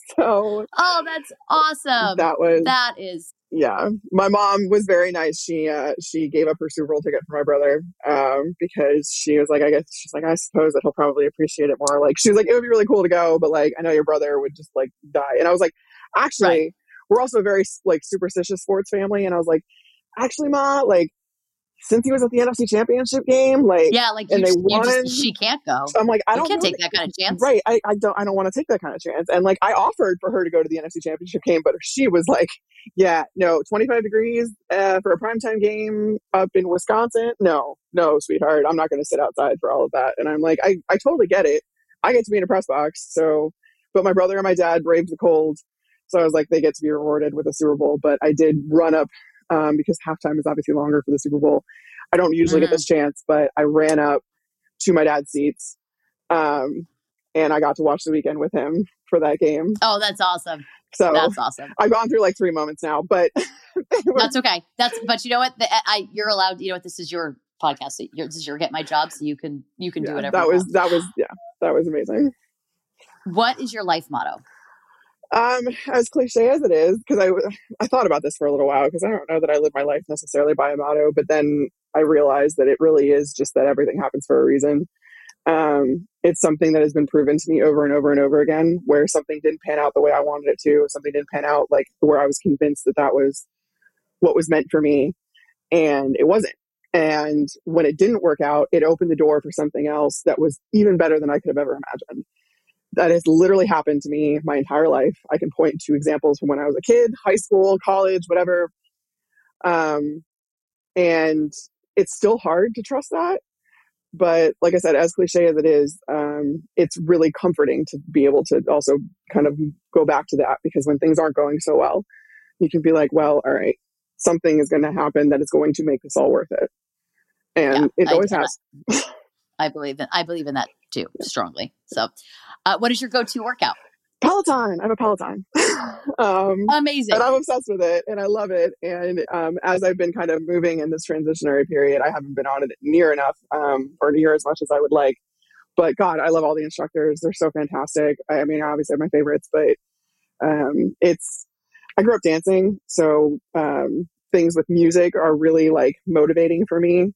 So, that's awesome. That is. Yeah. My mom was very nice. She gave up her Super Bowl ticket for my brother, because she was like, I suppose that he'll probably appreciate it more. Like, she was like, it would be really cool to go, but like, I know your brother would just like die. And I was like, actually, we're also a very like superstitious sports family. And I was like, actually, Ma, like, since he was at the NFC Championship game, like, and they won, she can't go. So I'm like, I can't take that kind of chance, right? I don't want to take that kind of chance. And like, I offered for her to go to the NFC Championship game, but she was like, yeah, no, 25 degrees for a primetime game up in Wisconsin. No, sweetheart, I'm not going to sit outside for all of that. And I'm like, I totally get it. I get to be in a press box, so, but my brother and my dad braved the cold, so I was like, they get to be rewarded with a Super Bowl. But I did run up. Because halftime is obviously longer for the Super Bowl. I don't usually get this chance, but I ran up to my dad's seats, and I got to watch the weekend with him for that game. Oh, that's awesome. So that's awesome. I've gone through like 3 moments now, but that's okay. But you know what? You're allowed. You know what? This is your podcast. So this is your Get My Job, so you can do whatever. That was amazing. What is your life motto? As cliche as it is, because I thought about this for a little while, because I don't know that I live my life necessarily by a motto, but then I realized that it really is just that everything happens for a reason. It's something that has been proven to me over and over and over again, where something didn't pan out the way I wanted it to, something didn't pan out like where I was convinced that was what was meant for me, and it wasn't. And when it didn't work out, it opened the door for something else that was even better than I could have ever imagined. That has literally happened to me my entire life. I can point to examples from when I was a kid, high school, college, whatever. And it's still hard to trust that, But like I said, as cliche as it is, it's really comforting to be able to also kind of go back to that, because when things aren't going so well, you can be like, well, all right, something is going to happen that is going to make this all worth it. And it always has. I believe in that too, strongly. So what is your go-to workout? Peloton. I have a Peloton. Amazing. And I'm obsessed with it and I love it. And as I've been kind of moving in this transitionary period, I haven't been on it near enough or near as much as I would like. But God, I love all the instructors. They're so fantastic. I mean, obviously I have my favorites, but I grew up dancing. So things with music are really like motivating for me.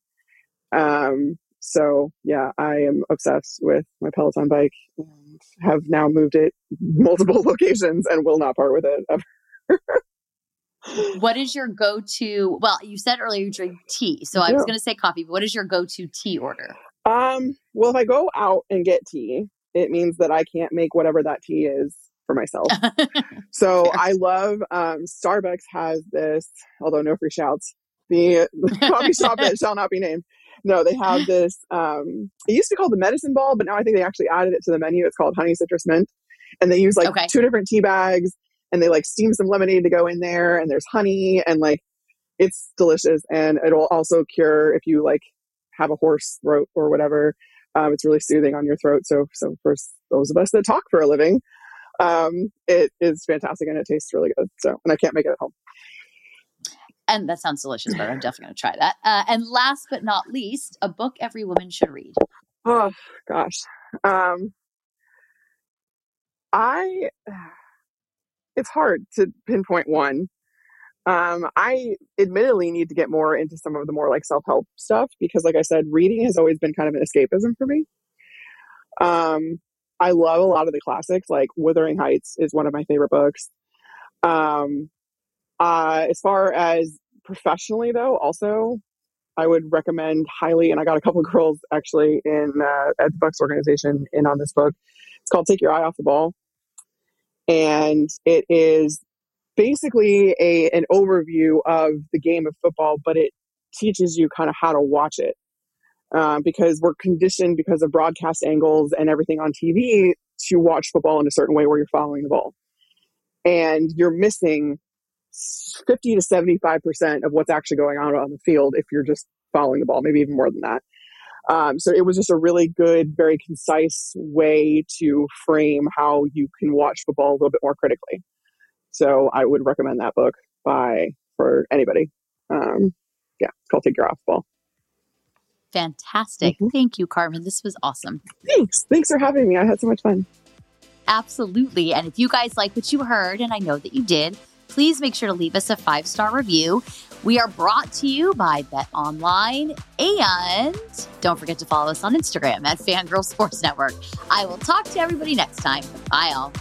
So yeah, I am obsessed with my Peloton bike and have now moved it multiple locations and will not part with it ever. What is your go-to? Well, you said earlier you drink tea, so I was going to say coffee, but what is your go-to tea order? Well, if I go out and get tea, it means that I can't make whatever that tea is for myself. So fair. I love, Starbucks has this, although no free shouts, the coffee shop that shall not be named. No, they have this, it used to be called the medicine ball, but now I think they actually added it to the menu. It's called honey citrus mint. And they use like 2 different tea bags and they like steam some lemonade to go in there and there's honey and like, it's delicious. And it'll also cure if you like have a hoarse throat or whatever. It's really soothing on your throat. So for those of us that talk for a living, it is fantastic and it tastes really good. So, and I can't make it at home. And that sounds delicious, but I'm definitely going to try that. And last but not least, a book every woman should read. Oh, gosh. It's hard to pinpoint one. I admittedly need to get more into some of the more like self-help stuff because like I said, reading has always been kind of an escapism for me. I love a lot of the classics, like Wuthering Heights is one of my favorite books. As far as professionally though, also I would recommend highly, and I got a couple of girls actually in at the Bucks organization in on this book. It's called Take Your Eye Off the Ball. And it is basically an overview of the game of football, but it teaches you kind of how to watch it. Because we're conditioned because of broadcast angles and everything on TV to watch football in a certain way where you're following the ball. And you're missing 50 to 75% of what's actually going on the field if you're just following the ball, maybe even more than that. So it was just a really good, very concise way to frame how you can watch football a little bit more critically. So I would recommend that book for anybody. It's called Take Your Eye Off the Ball. Fantastic. Mm-hmm. Thank you, Carmen. This was awesome. Thanks for having me. I had so much fun. Absolutely. And if you guys like what you heard, and I know that you did, please make sure to leave us a 5-star review. We are brought to you by Bet Online, and don't forget to follow us on Instagram at Fangirl Sports Network. I will talk to everybody next time. Bye, all.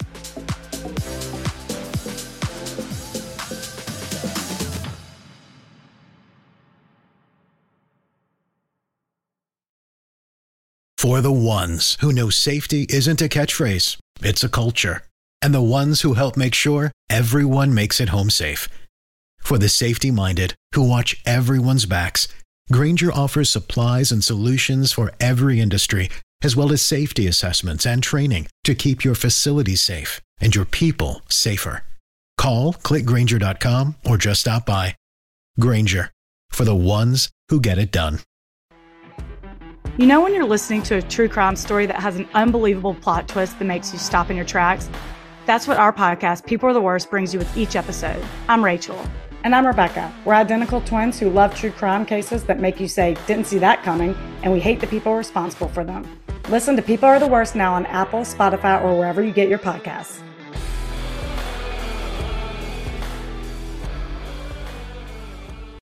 For the ones who know safety isn't a catchphrase, it's a culture. And the ones who help make sure everyone makes it home safe. For the safety-minded who watch everyone's backs, Grainger offers supplies and solutions for every industry, as well as safety assessments and training to keep your facilities safe and your people safer. Call, click Grainger.com, or just stop by. Grainger, for the ones who get it done. You know when you're listening to a true crime story that has an unbelievable plot twist that makes you stop in your tracks? That's what our podcast, People Are the Worst, brings you with each episode. I'm Rachel. And I'm Rebecca. We're identical twins who love true crime cases that make you say, didn't see that coming, and we hate the people responsible for them. Listen to People Are the Worst now on Apple, Spotify, or wherever you get your podcasts.